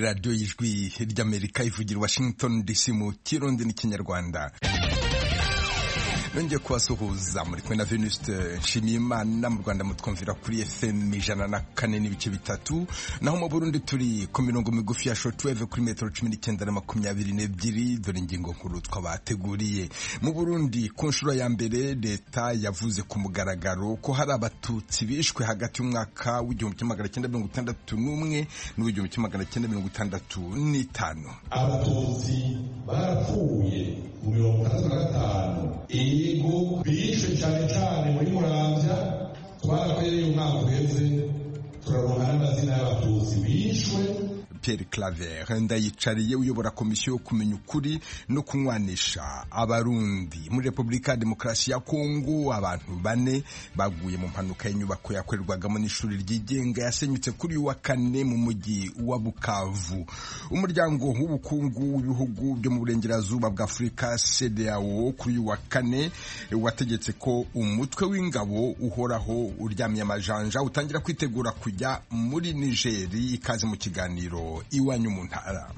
radiyo y'ijwi ry'Amerika ivugira Washington DC mu Kirundi n'Ikinyarwanda. Nongeye kubasuhuza muri kumwe na Venuste Nshimiyimana. Mu Rwanda mutwumvira kuri FM 104.3, naho mu Burundi turi ku mirongo migufi ya shortwave kuri metero 19 na 22. Dore ingingo nkuru twabateguriye. Mu Burundi ku nshuro ya mbere leta yavuze ku mugaragaro ko hari abatutsi bishwe hagati y'umwaka w'1961 n'1965. Abatutsi barapfuye mu 1965 ego bishwe cyane cyane muri Muramvya. Twarakoreye umwaka uheze turaronka n'amazina y'abatutsi bishwe. Pierre Claver Ndayicariye uyobora komisiyo yo kumenya ukuri no kunywanisha abarundi muri Republika ya Demokarasi ya Kongo. Abantu 4 baguye mu mpanuka y'inyubako yakorerwagamo n'ishuri ryigenga yasenyutse kuri wa kane mu mujyi wa Bukavu. Umuryango w'ubukungu w'ibihugu byo mu burengerazuba bwa Afurika CEDEAO kuri wa kane wategetse ko umutwe w'ingabo uhoraho uryamye amajanja utangira kwitegura kujya muri Nigeri. Ikaze mu kiganiro iwanyu mu ntara.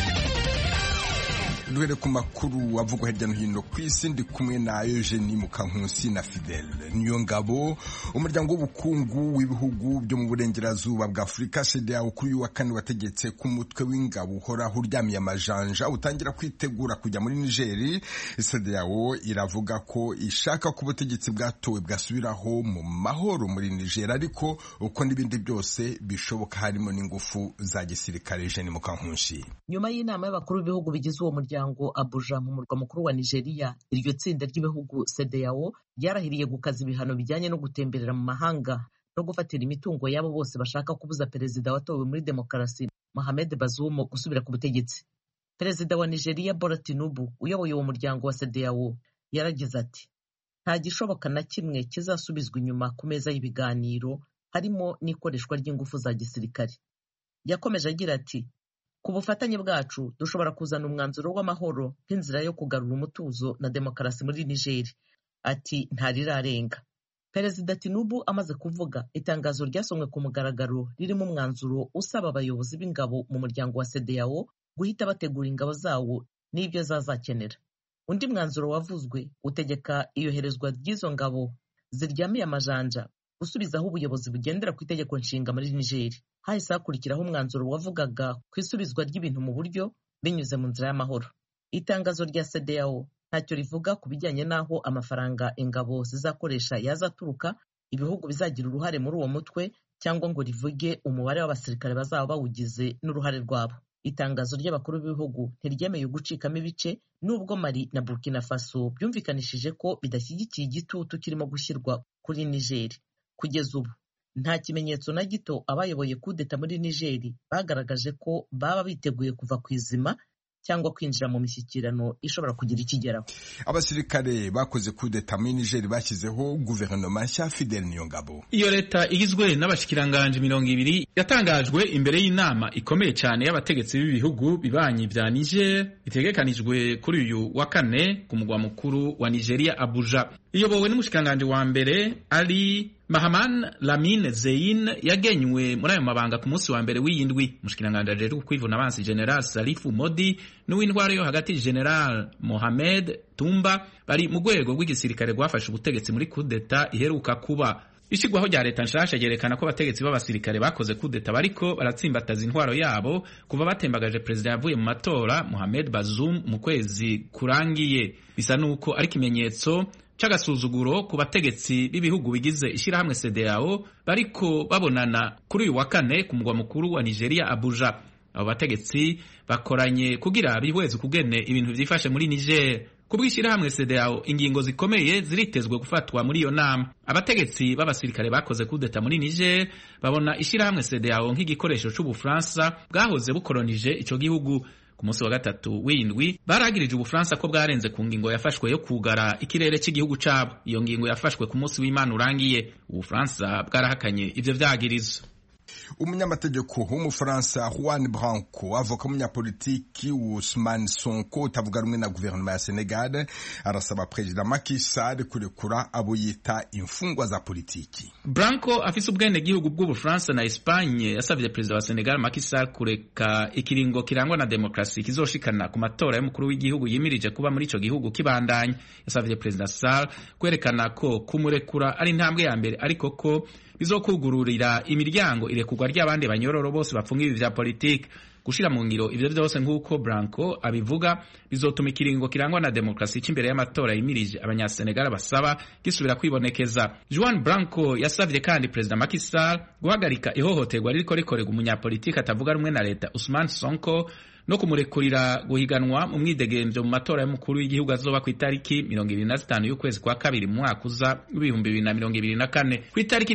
Duhere ku makuru avugwa hirya no hino ku isi, ndi kumwe na Eugenie Mukankusi na Fidele Niyongabo. Umuryango w'ubukungu w'ibihugu byo mu burengerazuba bwa Afurika CEDEAO kuri wa kane wategetse ku mutwe w'ingabo uhoraho uryamiye amajanja utangira kwitegura kujya muri Nigeri. CEDEAO iravuga ko ishaka ko ubutegetsi bwatowe bwasubiraho mu mahoro muri Niger, ariko uko n'ibindi byose bishoboka harimo n'ingufu za gisirikare. Eugenie Mukankusi. Nyuma y'inama y'abakuru b'ibihugu bigize uwo muryango Abuja mu murwa mukuru wa Nigeria, iryo tsinda ry'ibihugu CEDEAO ryarahiriye gukaza ibihano bijyanye no gutemberera mu mahanga no gufatira imitungo yabo bose bashaka kubuza perezida watowe muri demokarasi Mohamed Bazoum gusubira ku butegetsi. Perezida wa Nigeria Bola Tinubu uyoboye uwo muryango wa CEDEAO yaragize ati nta gishoboka na kimwe kizasubizwa inyuma ku meza y'ibiganiro, harimo n'ikoreshwa ry'ingufu za gisirikare. Yakomeje agira ati ku bufatanye bwacu dushobora kuzana umwanzuro w'amahoro nk'inzira yo kugarura umutuzo na demokarasi muri Niger. Ati ntarirarenga. Perezida Tinubu amaze kuvuga, itangazo ryasomwe ku mugaragaro ririmo umwanzuro usaba abayobozi b'ingabo mu muryango wa CEDEAO guhita bategura ingabo zawo n'ibyo zazakenera. Undi mwanzuro wavuzwe utegeka iyoherezwa ry'izo ngabo ziryamiye amajanja gusubizaho ubuyobozi bugendera ku itegeko nshinga muri Niger. Hahise hakurikiraho umwanzuro wavugaga ku isubizwa ry'ibintu mu buryo binyuze mu nzira y'amahoro. Itangazo rya CEDEAO ntacyo rivuga ku bijyanye n'aho amafaranga ingabo zizakoresha yazaturuka, ibihugu bizagira uruhare muri uwo mutwe, cyangwa ngo rivuge umubare w'abasirikare bazaba bawugize n'uruhare rwabo. Itangazo ry'abakuru b'ibihugu ntiryemeye gucikamo ibice, nubwo Mali na Burkina Faso byumvikanishije ko bidashyigikiye igitutu kirimo gushyirwa kuri Niger. Kugeza ubu nta kimenyetso na gito abayoboye kudeta muri Niger bagaragaje ko baba biteguye kuva ku izima cyangwa kwinjira mu mishyikirano ishobora kugira ikigeraho. Abasirikare bakoze kudeta muri Niger bashyizeho guverinoma nshya. Fidele Niyongabo. Iyo leta igizwe n'abashikiranganje 200 yatangajwe imbere y'inama ikomeye cyane y'abategetsi b'ibihugu bibanyi bya Niger, itegekanijwe kuri uyu wa kane ku mugwa mukuru wa Nigeria Abuja. Iyobowe n'umushikiranganje wa mbere Ali Mahaman Lamine Zein yagenywe muri ayo mabanga ku munsi wa mbere w'iyindwi. Umushikiranganje ajejwe kwivuna abansi General Salifu Modi n'uw'intwaro yo hagati General Mohamed Tumba bari mu rwego rw'igisirikare rwafashe ubutegetsi muri kudeta iheruka kuba. Ishigwaho rya leta nshasha yerekana ko abategetsi b'abasirikare bakoze kudeta bariko baratsimbataza intwaro yabo kuva batembagaje perezida yavuye mu matora Mohamed Bazoum mu kwezi kurangiye. Bisa nuko ari kimenyetso c'agasuzuguro ku bategetsi b'ibihugu bigize ishirahamwe CEDEAO bariko babonana kuri uyu wa kane ku mugwa mukuru wa Nigeria Abuja. Abo bategetsi bakoranye kugira bihweze kugene ibintu vyifashe muri Niger. Kubw'ishirahamwe CEDEAO ingingo zikomeye ziritezwe gufatwa muri iyo nama. Abategetsi b'abasirikare bakoze kudeta muri Niger babona ishirahamwe CEDEAO nk'igikoresho c'Ubufaransa bwahoze bukolonije ico gihugu. Ku munsi wa gatatu w'indwi baragirije Ubufaransa ko bwarenze ku ngingo yafashwe yo kugara ikirere cy'igihugu cabo. Iyo ngingo yafashwe ku munsi w'Imana urangiye. Ubufaransa bwarahakanye ivyo vyagirizo. umunyamategeko w'umufaransa Juan Branco avoka umunyapolitiki Ousmane Sonko utavuga rumwe na guverinoma ya Senegal arasaba perezida Macky Sall kurekura abo yita imfungwa za politiki. Branco afise ubwene gihugu bw'Ubufaransa na Espagne yasavye perezida wa Senegal Macky Sall kureka ikiringo kirangwa na demokrasi kizoshikana ku matora y'umukuru w'igihugu yimirije kuba muri ico gihugu kibandanye. Yasavye perezida Sall kwerekana ko kumurekura ari intambwe ya mbere ariko ko bizokugururira imiryango irekurwa ry'abandi banyororo bose bapfunga ibi vya politiki. Gushira mu ngiro ivyo vyose nk'uko Branco abivuga bizotuma ikiringo kirangwa na demokrasi c'imbere y'amatora yimirije abanyasenegal basaba gisubira kwibonekeza. Juan Branco yasavye kandi perezida Macky Sall guhagarika ihohoterwa ririko rikorerwa umunyapolitiki atavuga rumwe na leta Ousmane Sonko no kumurekurira guhiganwa mu mwidegemvyo mu matora y'umukuru w'igihugu azoba ku itariki 25 y'ukwezi kwa kabiri mu mwaka uza 2024. Ku itariki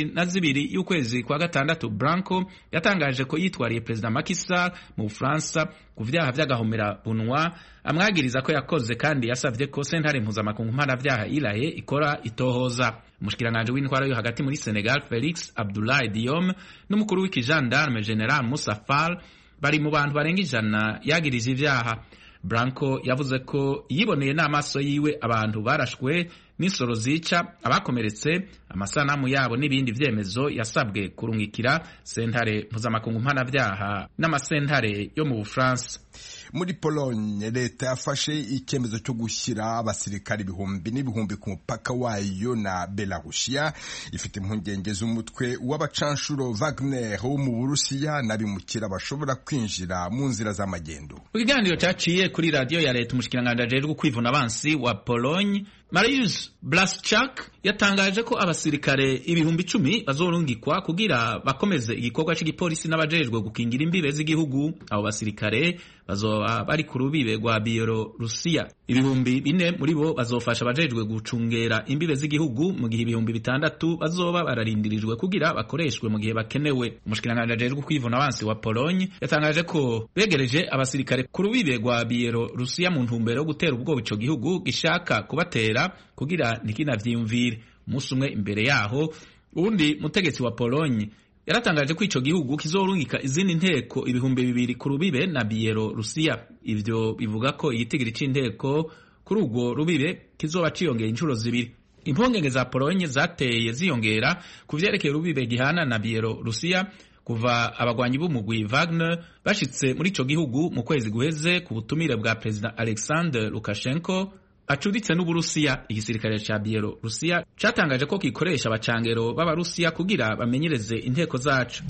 22 y'ukwezi kwa gatandatu Branco yatangaje ko yitwariye perezida Macky Sall mu Bufaransa ku vyaha vy'agahomera bunwa amwagiriza ko yakoze, kandi yasavye ko sentare mpuzamakungu mpanavyaha Irahe ikora itohoza. Umushikiranganje w'intwaro yo hagati muri Senegal Felix Abdoulaye Diome n'umukuru w'ikijandarme General Moussa Fall bari mu bantu barenga 100 yagirije ivyaha. Branco yavuze ko yiboneye n'amaso yiwe abantu barashwe n'isoro zica, abakomeretse, amasanamu yabo n'ibindi vyemezo yasabwe kurungikira sentare mpuzamakungu mpanavyaha n'amasentare yo mu Bufaransa. Muri Pologne leta yafashe icyemezo cyo gushyira abasirikari ibihumbi n'ibihumbi ku mupaka wayo na Belarusia, ifite impungenge z'umutwe w'abacanshuro Wagner wo mu Burusiya n'abimukira bashobora kwinjira mu nzira z'amagendo. Ikiganiro cyaciye kuri radio ya leta, umushikiranganje ajejwe kwivuna abansi wa Pologne Mariusz Blaszczak yatangaje ko abasirikare ibihumbi 10 bazorungikwa kugira bakomeze igikorwa cy'igipolisi n'abajejwe gukingira imbibe z'igihugu. Abo basirikare bazoba bari ku rubibe rwa Bielorusiya. Ibihumbi 4 muri bo bazofasha abajejwe gucungera imbibe z'igihugu, mu gihe ibihumbi 6 bazoba bararindirijwe kugira bakoreshwe mu gihe bakenewe. Umushikiranganje ajejwe kwivuna abansi wa Pologne yatangaje ko begereje abasirikare ku rubibe rwa Bielorusiya mu ntumbero yo gutera ubwoba ico gihugu gishaka kubatera kugira ntikinavyiyumvire. Umunsi umwe imbere yaho uwundi mutegetsi wa Pologne yaratangaje ko ico gihugu kizorungika izindi nteko ibihumbi 2 ku rubibe na Bielorusiya. Ivyo bivuga ko igitigiri c'inteko kuri urwo rubibe kizoba ciyongera inshuro 2. Impongenge za Pologne zateye ziyongera ku vyerekeye urubibe gihana na Bielorusiya kuva abagwanyi b'umugwi Wagner bashitse muri ico gihugu mu kwezi guheze ku butumire bwa President Alexander Lukashenko acuditse n'Uburusiya. Igisirikare ca Bielorusiya catangaje ko gikoresha abacangero b'Abarusiya kugira bamenyereze inteko zacu.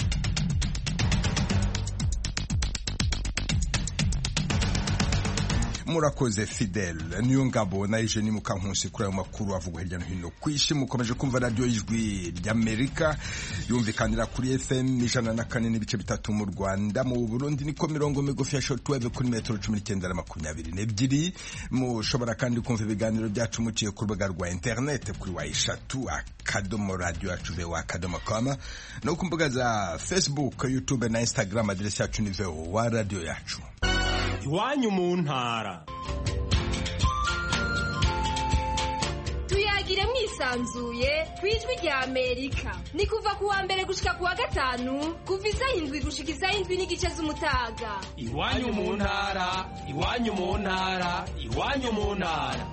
Murakoze Fidel niyo ngabo na Eugenie Mukankusi kuri ayo makuru avugwa hirya no hino kw'ishi. Mukomeje kumva radio y'Ijwi ry'Amerika yumvikanira kuri FM 104.3 mu Rwanda. Mu Burundi niko mirongo migufi ya shortwave kuri metero 1922. Mushobora kandi kumva ibiganiro byacu muciye ku rubuga rwa internet kuri wa3.radio.com no ku mbuga za Facebook, YouTube na Instagram. Adresi yacu ni VOA radio yacu. Iwanyu mu ntara. Tuyagire mwisanzuye kwijwi rya Amerika. Ni kuva ku wa mbere gushika ku wa gatanu kuva 7 gushika 7 n'igice z'umutaga. Iwanyu mu ntara, iwanyu mu ntara, iwanyu mu ntara.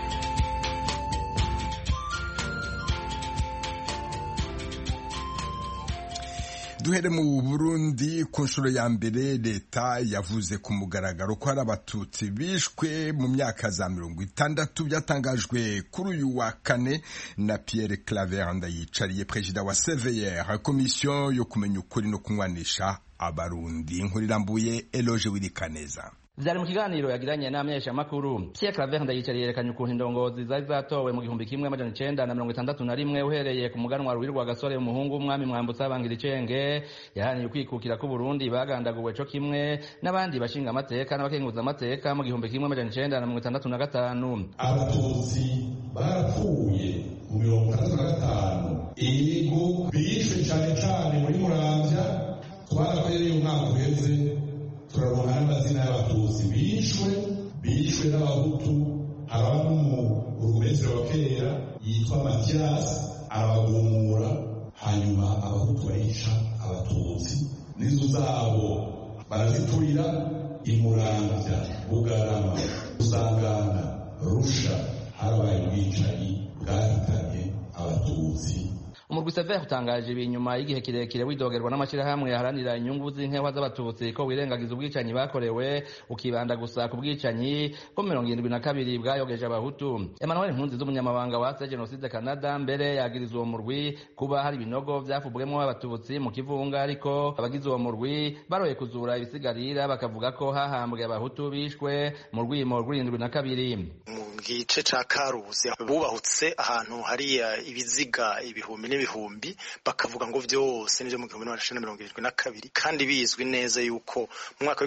Duhere mu Burundi. Ku nshuro ya mbere leta yavuze ku mugaragaro ko hari abatutsi bishwe mu myaka za 60. Byatangajwe kuri uyu wa kane na Pierre Claver Ndayicariye, perezida wa CVR, komisiyo yo kumenya ukuri no kunywanisha abarundi. Inkuru irambuye Eloge Wirikaneza. Vyari mu kiganiro yagiranye n'amenyesha makuru. Pierre Claver Ndayicariye yerekanye ukuntu indongozi zari zatowe mu 1961 uhereye ku muganwa Ruhirwa Gasore umuhungu w'umwami Mwambutsa Bangiricenge yahaniye kwikukira ku Burundi bagandaguwe co kimwe n'abandi bashinga amateka n'abakenguza amateka mu 1965. Abatutsi barapfuye mu 1965. Ego bishwe cyane muri Muramvya. Twarakoreye umwaka uheze turabona amazina y'abatutsi bishwe n'abahutu. Abantu mu urumezero wa kera yitwa Mathias arabagumura, hanyuma abahutu turayica abatutsi n'inzu zabo baraziturira imuramvya bugarama usangana rusha harabaye ubwicanyi bwahitanye abatutsi. umurwi Sever utangaje ibinyuma y'igihe kirekire widogerwa n'amashirahamwe yaharanira inyungu z'inkewa z'abatutsi ko wirengagiza ubwicanyi bakorewe ukibanda gusa ku bwicanyi ko 72 bwayogeje abahutu. Emmanuel Nkunziza umunyamabanga wa Genocide Canada mbere yagiriza uwo murwi kuba hari ibinogo vyafubwemwo abatutsi mu kivunga, ariko abagize uwo murwi baroye kuzura ibisigarira bakavuga ko hahambwe abahutu bishwe mu rwimo rw'72. mu gice ca Karuzi bubahutse ahantu hari ibiziga ibihumbi n'ibihumbi bakavuga ngo vyose nivyo mu 1972 kandi bizwi neza yuko mu mwaka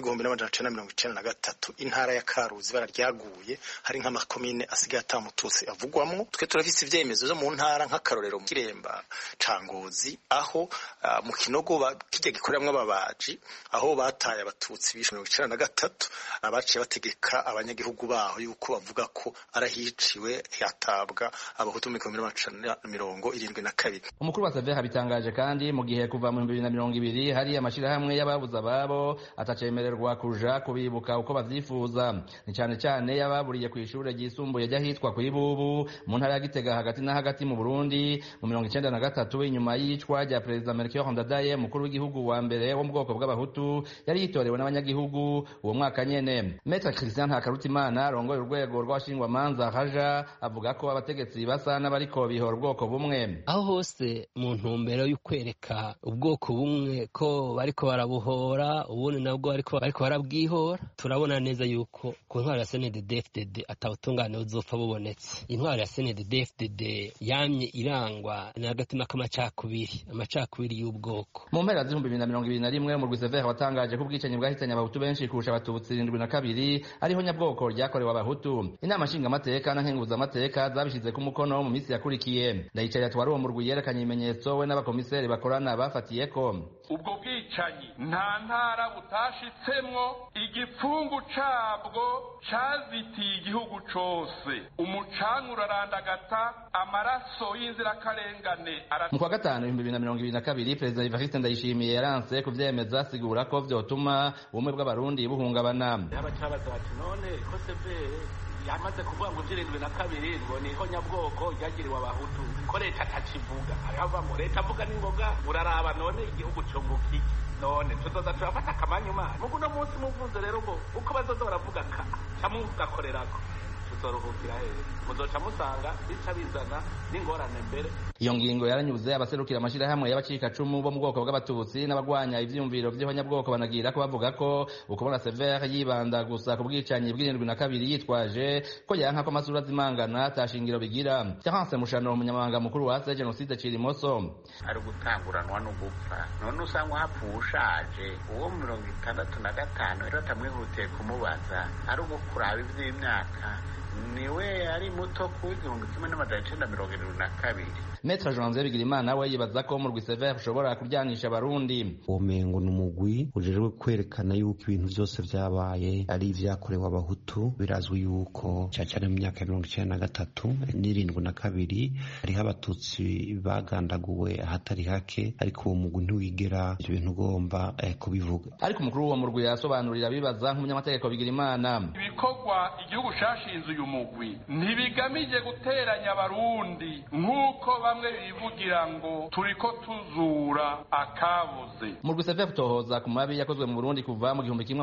w'1993 intara ya Karuzi bararyaguye hari nk'amakomine asigaye atamututsi avugwamwo. Twe turafise ivyemezo vyo mu ntara nk'akarorero mu Kiremba ca Ngozi aho mu Kinogo kijya gikoreramwo ababaji aho bataye abatutsi bishwe 1993 abaciye bategeka abanyagihugu baho yuko bavuga ko arahiciwe yatabwa abahutu mu 1972. Umukuru wa Sever habitangaje kandi mu gihe kuva mu 2020 hari amashirahamwe y'ababuza babo atacemererwa kuja kubibuka uko bavyifuza, ni cyane cyane yababuriye ku ishure ryisumbuye ryahitwa ku Ibubu mu ntara ya Gitega hagati na hagati mu Burundi mu 1993 inyuma y'icwa rya President Melchior Ndadaye mukuru w'igihugu wa mbere wo mu bwoko bw'abahutu yari yitorewe n'abanyagihugu uwo mwaka nyene. Maître Christian Ntakarutimana arongoye urwego rw'abashingwa manza haja avuga ko abategetsi basa n'abariko bihora ubwoko bumwe. Aho hose mu ntumbero y'ukwereka ubwoko bumwe ko bariko barabuhora ubundi nabwo bariko barabwihora, turabona neza yuko ku ntwaro ya CNDD-FDD atabutungane buzopfa bubonetse. Intwaro ya CNDD-FDD yamye irangwa n'agatima k'amacakubiri, amacakubiri y'ubwoko. Mu mpera z'2021 umurwi Sever watangaje ko ubwicanyi bwahitanye abahutu benshi kurusha abatutsi 72 ariho nyabwoko ryakorewe abahutu. Inama nshingamateka na nkenguzamateka zabishize ku mukono mu minsi yakurikiye. Ndayicaye atwara uwo murwi yerekanye ibimenyetso we n'abakomiseri bakorana bafatiyeko. Ubwo bwicanyi nta ntara butashitsemwo, igipfungu cabwo cazitiye igihugu cose, umucanwa urarandagata, amaraso y'inzirakarengane. Mu kwa gatanu 2022 Perezida Evariste Ndayishimiye yaranse kuvyemeza asigura ko vyotuma ubumwe bw'abarundi buhungabana. Abacabaza bati none ko Sever yamaze kuvuga ngo 72 ngo niho nyabwoko ryagiriwe abahutu ko leta atakivuga, arava ngo leta avuga n'ingoga uraraba none igihugu cyunguki none tuzoza turafata kamanyuma mugu no munsi muvuze rero ngo uko bazoza baravuga ka camugakorerako tuzoruhukira he muzoca musanga bica bizana n'ingorane mbere. Iyo ngingo yaranyuze abaserukira amashirahamwe y'abacikacumu bo mu bwoko bw'abatutsi n'abagwanya ivyumviro vy'abanyabwoko banagira ko bavuga ko ukubona Sever yibanda gusa ku bwicanyi bw'72 yitwaje ko yanka ko amasura zimangana atashingiro bigira. Terence Mushano umunyamabanga mukuru wa Genocide Cirimoso ari gutanguranwa no gupfa none usanga hapfushaje uwo 65 rero tamwihutiye kumubaza ari ugukuraba ivy'imyaka niwe ari muto ku 1972. Maître Jean-Zé Bigirimana we yibaza ko mu Sever ushobora kuryanisha abarundi. Umengo n'umugwi ujejwe kwerekana yuko ibintu byose vyabaye ari ivyakorewe abahutu. Birazwi yuko cyane mu myaka 1993 n'72 hariho abatutsi bagandaguwe ahatari hake, ariko uwo mugwi ntiwigera ibyo bintu ugomba kubivuga. Ariko umukuru wa murwi yasobanurira bibaza nk'umunyamategeko Bigirimana ibikorwa igihugu cashinze uyu mugwi ntibigamije guteranya abarundi nk'uko bamwe bivugira ngo turiko tuzura akabuze. Murwi Sever utohoza ku mabi yakozwe mu Burundi kuva mu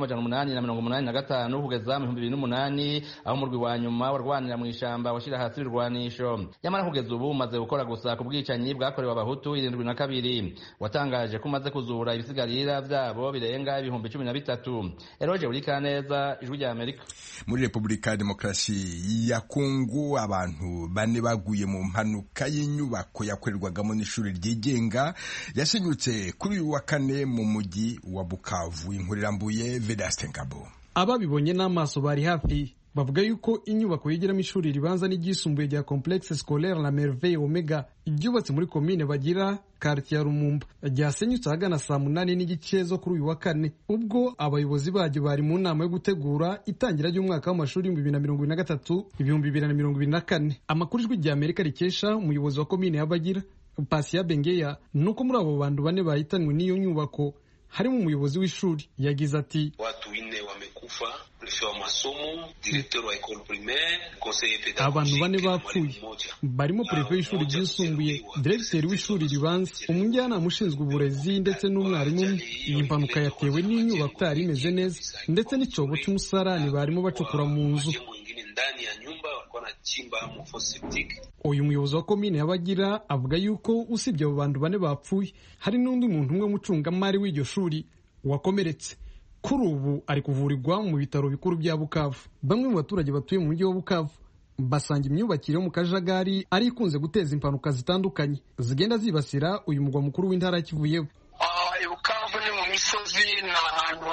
1885 kugeza mu 2008 aho umurwi wa nyuma warwanira mu ishamba washira hasi ibirwanisho. Yamara kugeza ubu umaze gukora gusa ku bwicanyi bwakorewe abahutu 72 watangaje ko umaze kuzura ibisigarira vyabo birenga 13,000. Eroje Burikaneza, Ijwi rya Amerika. Muri Republika ya Demokarasi ya Kongo abantu bane baguye mu mpanuka y'inyubako yakorerwagamo n'ishuri ryigenga yasenyutse kuri uyu wa kane mu mujyi wa Bukavu. Inkurirambuye Vedaste Ngabo. Ababibonye n'amaso bari hafi bavuga yuko inyubako yigiramo ishuri ribanza n'iryisumbuye rya Complexe Scolaire La Merveille Omega iryubatse muri komine bagira quartier ya Rumumba ryasenyutse ahagana saa 8:30 zo kuri uyu wa kane, ubwo abayobozi baryo bari mu nama yo gutegura itangira ry'umwaka w'amashuri 2023-2024. Amakuru Ijwi rya Amerika rikesha umuyobozi wa komine ya Bagira Pasia Bengeya nuko muri abo bantu bane bahitanwe n'iyo nyubako harimo umuyobozi w'ishuri. Yagize ati watu 4 wamekufa, prefet wa masomo, directeur wa école primaire, conseiller pédagogique. Abantu bane bapfuye barimo prefet w'ishuri ryisumbuye, directeur w'ishuri ribanza, umujyanama ushinzwe uburezi ndetse n'umwarimu. Iyi mpanuka yatewe n'inyubako itari imeze neza ndetse n'icobo cy'umusarani barimo bacukura mu nzu. Ndani ya nyumba walikuwa wanachimba mfosetic. Uyu muyobozi wa komine y'Abagira avuga yuko usibye abo bantu bane bapfuye hari n'undi muntu umwe mucungamari w'iryo shuri wakomeretse. Kuri ubu ari kuvurirwa mu bitaro bikuru bya Bukavu. Bamwe mu baturage batuye mu mujyi wa Bukavu basanga imyubakire yo mu kajagari ari ikunze guteza impanuka zitandukanye zigenda zibasira uyu mugwa mukuru w'intara ya Kivu y'Epfo. Bukavu ni mu misozi n'ahantu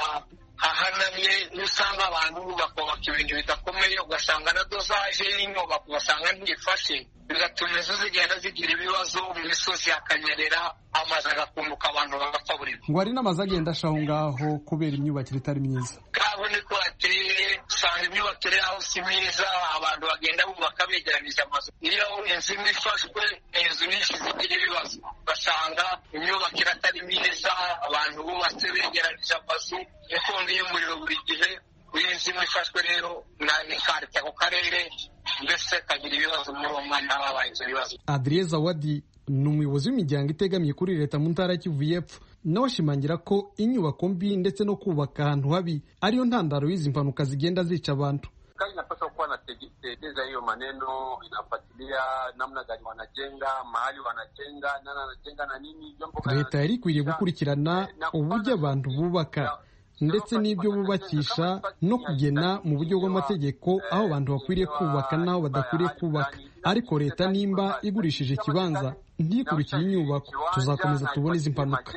hahanamye, usanga abantu bakubaka ibintu bidakomeye, ugasanga na dozaje y'inyubako ugasanga ntifashe, bigatuma inzu zigenda zigira ibibazo, mu misozi hakanyerera, amazi agakunduka, abantu bagapfa buri ngo hari n'amazu agenda ashaho ngaho kubera imyubakire itari myiza. Kabo niko ateye, usanga imyubakire yaho si myiza, abantu bagenda bubaka begeranije amazu. Iyo inzu imwe ifashwe, inzu nyinshi zigira ibibazo, ugasanga imyubakire atari myiza, abantu bubatse begeranije amazu, inkongi y'umuriro buri gihe. Inzu imwe ifashwe rero ni karita ku karere, mbese kagira ibibazo muri uwo mwanya habaye ibyo bibazo. Adrien Zawadi ni umuyobozi w'imiryango itegamiye kuri leta mu ntara ya Kivu y'Epfo, nawe ashimangira ko inyubako mbi ndetse no kubaka ahantu habi ariyo ntandaro y'izi mpanuka zigenda zica abantu. Inapaswa kuwa natekeleza hiyo maneno, inafuatilia namna gani wanajenga, mahali wanajenga, nani anajenga na nini. Leta yari ikwiriye gukurikirana uburyo abantu bubaka ndetse n'ibyo bubakisha no kugena mu buryo bw'amategeko aho abantu bakwiriye kubaka n'aho badakwiriye kubaka. Ariko leta nimba igurishije ikibanza ntikurikire inyubako, tuzakomeza tubona izi mpanuka.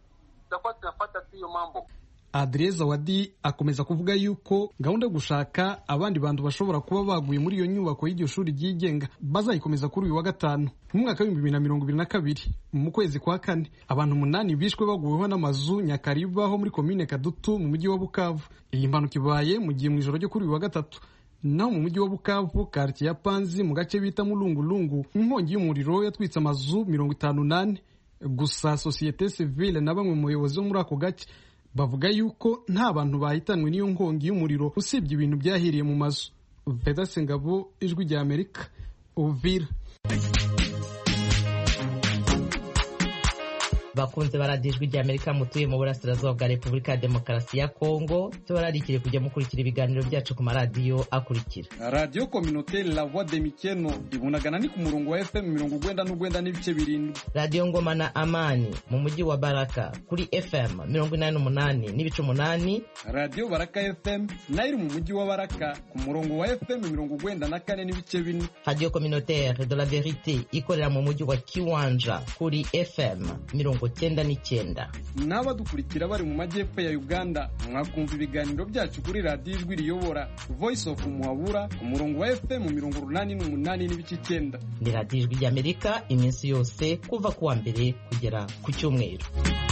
Adrien Zawadi akomeza kuvuga yuko gahunda yo gushaka abandi bantu bashobora kuba baguye muri iyo nyubako y'iryo shuri ryigenga bazayikomeza kuri uyu wa gatanu. Mu mwaka wa 2022 mu kwezi kwa kane abantu 8 bishwe baguweho n'amazu Nyakariba ho muri komine Kadutu mu mujyi wa Bukavu. Iyi mpanuka ibaye mu gihe mu ijoro ryo kuri uyu wa gatatu naho mu mujyi wa Bukavu quartier ya Panzi mu gace bita Mulungulungu inkongi y'umuriro yatwitse amazu 58. Gusa societe civile na bamwe mu bayobozi bo muri ako gace bavuga yuko nta bantu bahitanwe n'iyo nkongi y'umuriro usibye ibintu byahiriye mu mazu. Vedaste Ngabo, Ijwi rya Amerika, Uvira. Bakunze baradijwe rya Amerika mutuye mu burasirazuba bwa Repubulika ya Demokarasi ya Kongo, tubararikire kujya mukurikira ibiganiro byacu ku maradiyo akurikira. Radio Communautaire La Voix de Mikeno ibunagana ni ku murongo wa FM 99 n'ibice 7. Radio Ngoma na Amani mu mujyi wa Baraka kuri FM 88 n'ibice 8. Radio Baraka FM nayo mu mujyi wa Baraka ku murongo wa FM 94 n'ibice 4. Radio Communautaire de la Vérité ikorera mu mujyi wa Kiwanja kuri FM 99. N'abadukurikira bari mu majyepfo ya Uganda mwakumva ibiganiro byacu kuri Radio Ijwi Riyobora Voice of Muhabura ku murongo wa FM 88 n'ibice 9. Ni Radio Ijwi rya Amerika iminsi yose kuva kuwa mbere kugera ku cyumweru.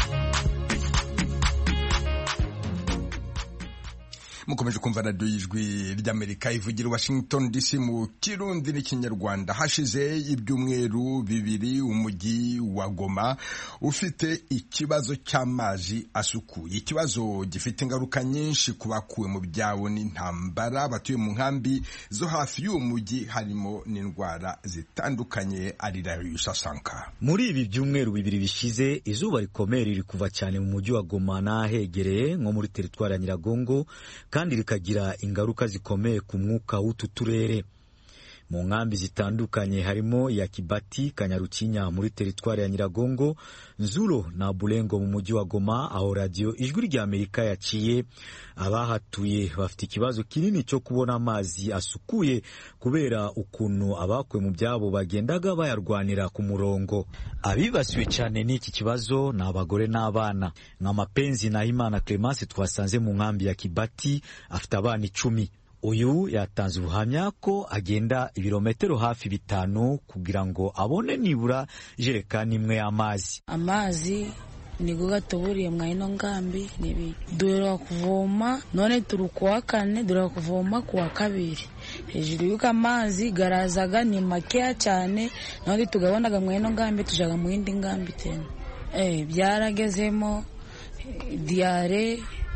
Mukomeje kumva Radio Ijwi ry'Amerika ivugira Washington DC mu Kirundi n'Ikinyarwanda. Hashize ibyumweru 2 umujyi wa Goma ufite ikibazo cy'amazi asukuye, ikibazo gifite ingaruka nyinshi ku bakuwe mu byabo n'intambara batuye mu nkambi zo hafi y'uwo mujyi, harimo n'indwara zitandukanye. Arira Yusasanka. Muri ibi byumweru 2 bishize izuba rikomeye riri kuva cyane mu mujyi wa Goma n'ahegereye nko muri teritwari ya Nyiragongo, kandi rikagira ingaruka zikomeye ku mwuka w'utu turere. Mu nkambi zitandukanye harimo ya Kibati, Kanyarukinya muri teritwari ya Nyiragongo, Nzuro na Bulengo mu mujyi wa Goma, aho Radio Ijwi rya Amerika yaciye. Abahatuye bafite ikibazo kinini cyo kubona amazi asukuye kubera ukuntu abakuwe mu byabo bagendaga bayarwanira ku murongo. Abibasiwe cyane n'iki kibazo ni abagore n'abana. Nka Mapenzi na Imana Clemence twasanze mu nkambi ya Kibati afite abana 10. Uyu yatanze ubuhamya ko agenda ibirometero hafi 5 kugira ngo abone nibura jerekani imwe y'amazi. Amazi nigo gatuburiye mwa ino ngambi nibi. Duhera kuvoma none turi kuwa kane, duhera kuvoma kuwa kabiri. hejuru y'uko amazi garazaga ni makeya cyane none tugabonaga mweno ngambi tujaga mu yindi ngambi tena byaragezemo diare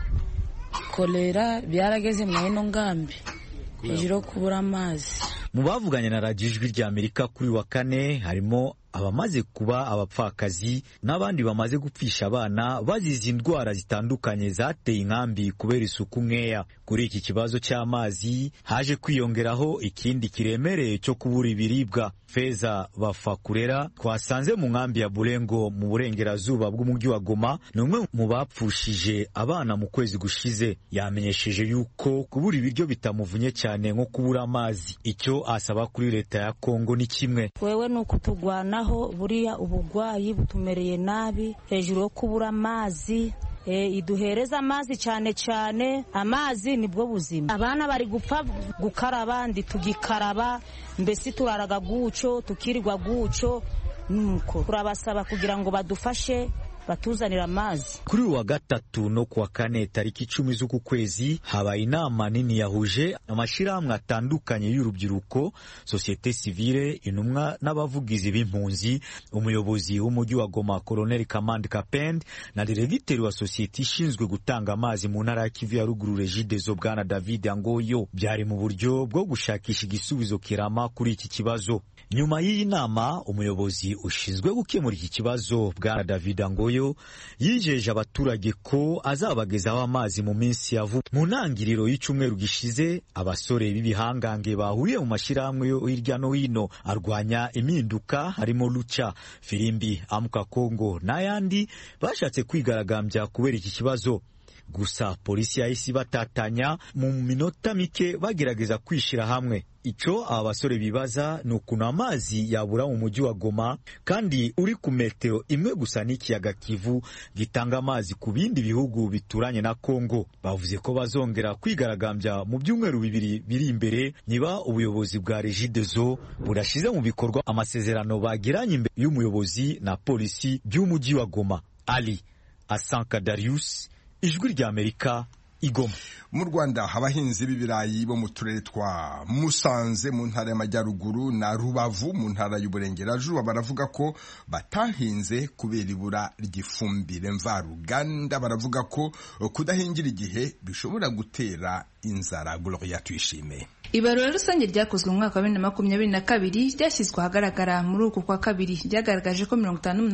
kolera byarageze mweno ngambi hejuru kubura amazi. Mu bavuganye na Radio Ijwi ry'Amerika kuri wa kane harimo abamaze kuba abapfakazi n'abandi bamaze gupfisha abana bazize indwara zitandukanye zateye inkambi kubera isuku nkeya. Kuri iki kibazo cy'amazi haje kwiyongeraho ikindi kiremereye cyo kubura ibiribwa. Feza Bafakurera twasanze mu nkambi ya Bulengo mu burengerazuba bw'umujyi wa Goma ni umwe mu bapfushije abana mu kwezi gushize. Yamenyesheje yuko kubura ibiryo bitamuvunye cyane nko kubura amazi. Icyo asaba kuri leta ya Kongo ni kimwe. Wewe nuko tugwanaho buriya ubugwayi butumereye nabi hejuru yo kubura amazi. Iduhereza amazi cyane cyane, amazi nibwo buzima. Abana bari gupfa gukaraba ndi tugikaraba, mbese turaraga guco tukirirwa guco, nuko turabasaba kugira ngo badufashe batuzanira amazi. Kuri wa gatatu no kuwa kane tariki 10 z'uku kwezi habaye inama nini yahuje amashirahamwe atandukanye y'urubyiruko, societe civile, intumwa n'abavugizi b'impunzi, umuyobozi w'umujyi wa Goma Colonel Kamandi Kapend na diregiteri wa societe ishinzwe gutanga amazi mu ntara ya Kivu ya ruguru Regideso Bwana David Angoyo. Byari mu buryo bwo gushakisha igisubizo kirama kuri iki kibazo. Nyuma y'iyi nama umuyobozi ushinzwe gukemura iki kibazo Bwana David Angoyo yijeje abaturage ko azabagezaho amazi mu minsi ya vuba. Mu ntangiriro y'icyumweru gishize abasore b'ibihangange bahuriye mu mashirahamwe yo hirya no hino arwanya impinduka harimo Lucha, Firimbi, Amuka Kongo n'ayandi bashatse kwigaragambya kubera iki kibazo. Gusa polisi yahise batatanya mu minota mike bagerageza kwishira hamwe. Icyo aba basore bibaza ni ukuntu amazi yabura mu mujyi wa Goma kandi uri ku metero imwe gusa n'ikiyaga Kivu gitanga amazi ku bindi bihugu bituranye na Kongo. Bavuze ko bazongera kwigaragambya mu byumweru bibiri biri imbere niba ubuyobozi bwa Regideso burashize mu bikorwa amasezerano bagiranye imbere y'umuyobozi na polisi by'umujyi wa Goma. Ali Asanka Darius, Ijwi ry'Amerika, Igoma. Mu Rwanda abahinzi b'ibirayi bo mu turere twa Musanze mu ntara y'Amajyaruguru na Rubavu mu ntara y'Uburengerazuba baravuga ko batahinze kubera ibura ry'ifumbire mvaruganda. Baravuga ko kudahingira igihe bishobora gutera inzara. Gloria Tuyishime. Ibarura rusange ryakozwe mu mwaka wa 2022 ryashyizwe ahagaragara muri uku kwa kabiri ryagaragaje ko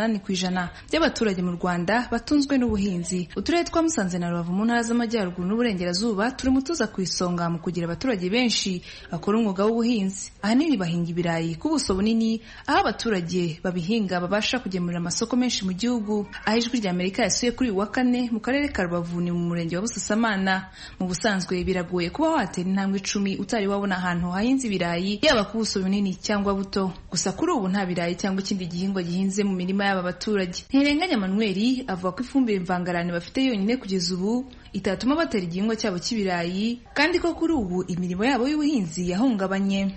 58% by'abaturage mu Rwanda batunzwe n'ubuhinzi. Uturere twa Musanze na Rubavu mu ntara z'Amajyaruguru n'Uburengerazuba turi mu tuza ku isonga mu kugira abaturage benshi bakora umwuga w'ubuhinzi. Ahanini bahinga ibirayi ku buso bunini, aho abaturage babihinga babasha kugemurira amasoko menshi mu gihugu. Aho Ijwi ry'Amerika yasuye kuri wa kane mu karere ka Rubavu ni mu murenge wa Busasamana. Mu busanzwe biragoye kuba watera intambwe 10 utari wabona ahantu hahinze ibirayi yaba ku buso bunini cyangwa buto. Gusa kuri ubu nta birayi cyangwa ikindi gihingwa gihinze mu mirima y'aba baturage. Ntirenganya Manuel avuga ko ifumbire mvangarane bafite yonyine kugeza ubu itatuma batera igihingwa cyabo cy'ibirayi kandi ko kuri ubu imirimo yabo y'ubuhinzi yahungabanye.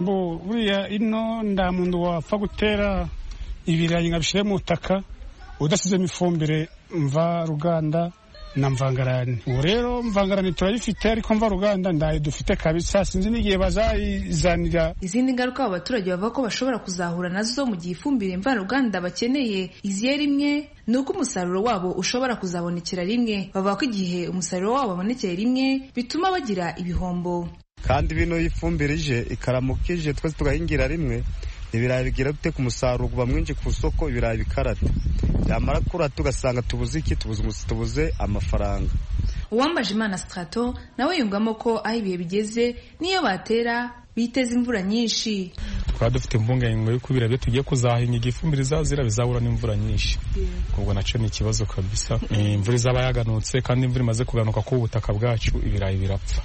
Buriya ino nda muntu wapfa gutera ibirayi ngabishire mu butaka udasizemo ifumbire mva ruganda na mvangarani. Ubu rero mvangarani turayifite ariko mva ruganda ndaye dufite kabisa, sinzi n'igihe bazayizanira. Izindi ngaruka abaturage bavuga ko bashobora kuzahura nazo mu gihe ifumbire mva ruganda bakeneye iziye rimwe nuko umusaruro wabo ushobora kuzabonekera rimwe. Bavuga ko igihe umusaruro wabo wabonekeye rimwe bituma bagira ibihombo. Kandi bino ifumbire ije ikaramukije twese tugahingira rimwe ibirayi bigira gute ku musaruro kuba mwinshi ku soko ibirayi bikarata. Yamara kura tugasanga tubuze iki, tubuze amafaranga. Uwambaje Imana Strato nawe yungamo ko aho ibihe bigeze niyo batera biteze imvura nyinshi. Twaba dufite impungenge yo kubira byo tugiye kuzahinga igifumbire zazira bizabura n'imvura nyinshi. Ubwo naco ni ikibazo kabisa. Imvura izaba yaganutse kandi imvura imaze kuganuka ku butaka bwacu ibirayi birapfa.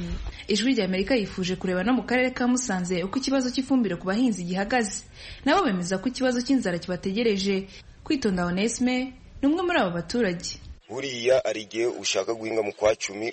Ijwi ry'Amerika yifuje kureba no mu karere ka Musanze uko ikibazo cy'ifumbire ku bahinzi gihagaze. Nabo bemeza ko ikibazo cy'inzara kibategereje. Kwitonda Onesme ni umwe muri abo baturage. Buriya ari igihe ushaka guhinga mu kwa 10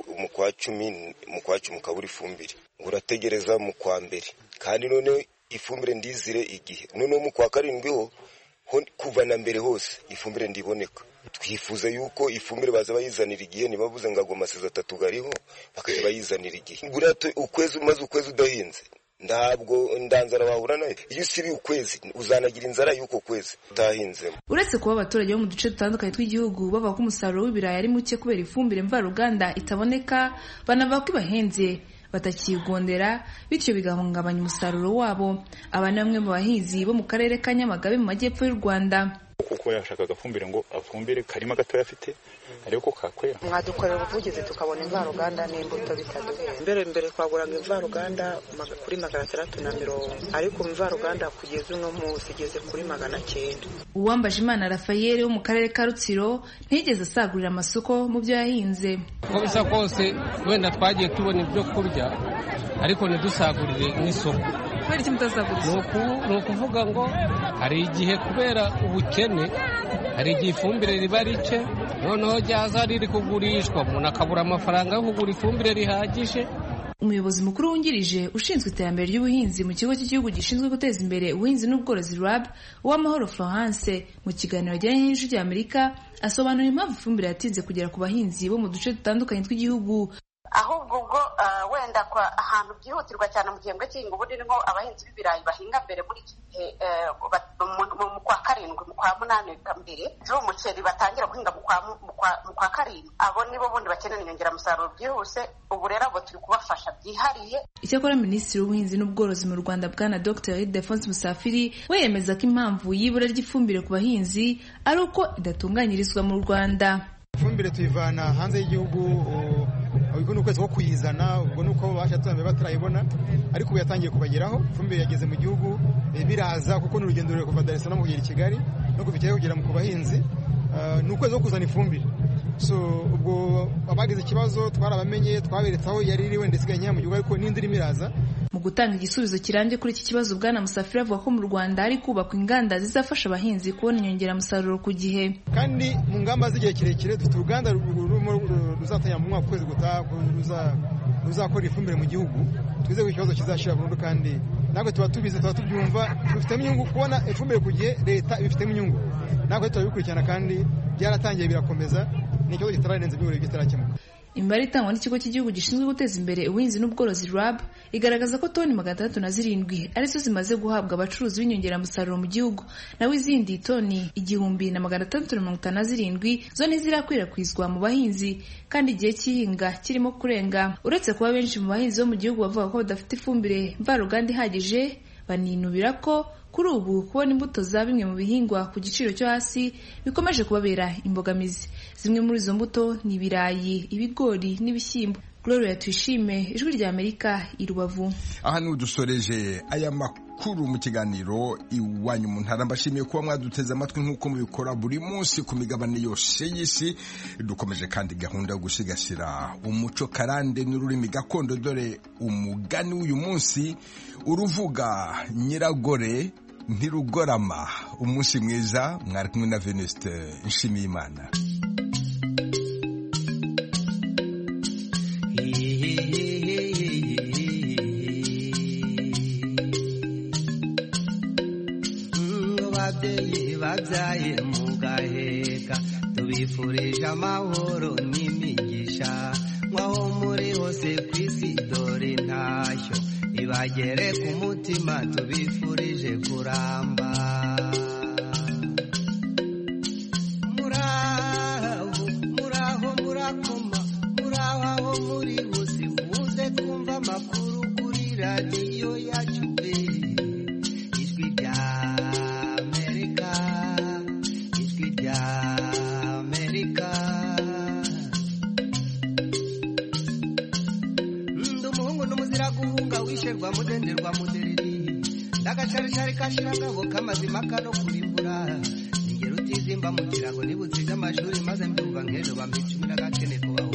ukabura ifumbire, urategereza mu kwa mbere kandi none ifumbire ndizire igihe, none mu kwa 7 ho kuva na mbere hose ifumbire ndiboneka. Twifuza yuko ifumbire baza bayizanira igihe, nibavuze ngo amasizo 3 gariho bakaje bayizanira igihe. Gurato ukwezi umaze ukwezi udahinze ntabwo ndanzara wahura nayo. Iyo usiri ukwezi uzanagira inzara yuko kwezi utahinzemo. Uretse kuba abaturage bo mu duce dutandukanye tw'igihugu bavuga ko umusaruro w'ibirayi ari muke kubera ifumbire mvaruganda itaboneka, banavuga ko ibahenze batakigondera bityo bigahungabanya umusaruro wabo. Aba ni bamwe mu bahinzi bo mu karere ka Nyamagabe mu majyepfo y'u Rwanda. Kuko yashakaga afumbire ngo afumbire karima gatoya afite ariko kakwera. Mwadukorera ubuvugizi tukabona imvaruganda n'imbuto bitaduhera. Mbere twaguraga imvaruganda kuri 650, ariko imvaruganda kugeza uno munsi igeze kuri 900. Uwambaje Imana Raphael wo mu karere ka Rutsiro ntigeze asagurira amasoko mu byo yahinze. Uko bisa kose wenda twagiye tubona ibyo kurya ariko ntidusagurire n'isoko. Kubera iki mutazagurira? Ni ukuvuga ngo hari igihe kubera ubukene, hari igihe ifumbire riba rike, noneho ryaza riri kugurishwa umuntu akabura amafaranga yo kugura ifumbire rihagije. Umuyobozi mukuru wungirije ushinzwe iterambere ry'ubuhinzi mu kigo cy'igihugu gishinzwe guteza imbere ubuhinzi n'ubworozi RAB Uwamahoro Florence mu kiganiro yagiranye n'Ijwi ry'Amerika asobanura impamvu ifumbire yatinze kugera ku bahinzi bo mu duce dutandukanye tw'igihugu. Ahubwo ubwo wenda kwa ahantu byihutirwa cyane mu gihembwe cy'ingo ubundi niho abahinzi b'ibirayi bahinga mbere muri iki gihe mu kwa 7 mu kwa 8 mbere umuceri batangira guhinga mu kwa 7 abo nibo bundi bakenera inyongera musaruro byihuse. Ubu rero abo turi kubafasha byihariye. Icyakora Minisitiri w'Ubuhinzi n'Ubworozi mu Rwanda Bwana Dr. Ildefonse Musafiri we yemeza ko impamvu y'ibura ry'ifumbire ku bahinzi ari uko idatunganyirizwa mu Rwanda. Ifumbire tuyivana hanze y'igihugu, ubwo nuko zo kuyizana, ubwo nuko bashatse batarayibona, ariko ubu yatangiye kubageraho. Ifumbire yageze mu gihugu biraza kuko n'urugendo ruri kuva Dar es Salaam kugera i Kigali no kuva kugera mu bahinzi, nuko zo kuzana ifumbire. So ubwo abagize ikibazo twarabamenye, twaberetse aho yari iri wenda isigaye mu gihugu, ariko n'indi miraza. Mu gutanga igisubizo kirambye kuri iki kibazo Bwana Musafiri avuga ko mu Rwanda hari kubakwa inganda zizafasha abahinzi kubona inyongeramusaruro ku gihe. Kandi mu ngamba z'igihe kirekire dufite uruganda ruzatangira mu mwaka kwezi gutaha ruzakora ifumbire mu gihugu. Twizeye ko ikibazo kizashira burundu, kandi ntabwo tuba tubizi, tuba tubyumva, dufitemo inyungu kubona ifumbire ku gihe, leta ibifitemo inyungu. Ntabwo turabikurikirana kandi byaratangiye birakomeza, ni ikibazo kitararenze by'uburezi kitarakemuka. Imibare itangwa n'ikigo cy'igihugu gishinzwe guteza imbere ubuhinzi n'ubworozi RAB igaragaza ko toni 607 arizo zimaze guhabwa abacuruzi b'inyongeramusaruro mu gihugu, naho izindi toni 1657 zo ntizirakwirakwizwa mu bahinzi, kandi igihe cy'ihinga kirimo kurenga. Uretse kuba benshi mu bahinzi bo mu gihugu bavuga ko badafite ifumbire mvaruganda ihagije, baninubira ko kuri ubu kubona imbuto za bimwe mu bihingwa ku giciro cyo hasi bikomeje kubabera imbogamizi. Zimwe muri izo mbuto ni ibirayi, ibigori n'ibishyimbo. Gloria Tuyishime, Ijwi ry'Amerika, i Rubavu. Aha ni udusoreje aya makuru mu kiganiro Iwanyu mu Ntara. Mbashimiye kuba mwaduteze amatwi nk'uko mubikora buri munsi ku migabane yose y'isi. Dukomeje kandi gahunda yo gusigasira umuco karande n'ururimi gakondo. Dore umugani w'uyu munsi uruvuga nyiragore ntirugorama. Umunsi mwiza, mwari kumwe na Venuste Nshimiyimana. Babyaye mugaheka tubifurije amahoro n'imigisha, mwaho muri hose ku isi dore intashyo ibagere ku mutima, tubifurije kuramba. Muraho murakoma, muraho aho muri hose, muze twumva amakuru kuri radiyo yacu Ijwi ry'Amerika. Ndumuhungu n'umuzira guhunga wisherwa mudenderwa mudereri, ndagacaricari kashirangabo kamazima kano kurimbura, ingero utizimba mu kirago nibutije amashuri maze mbyumva nk'ejo bampa 10 n'agakene kuba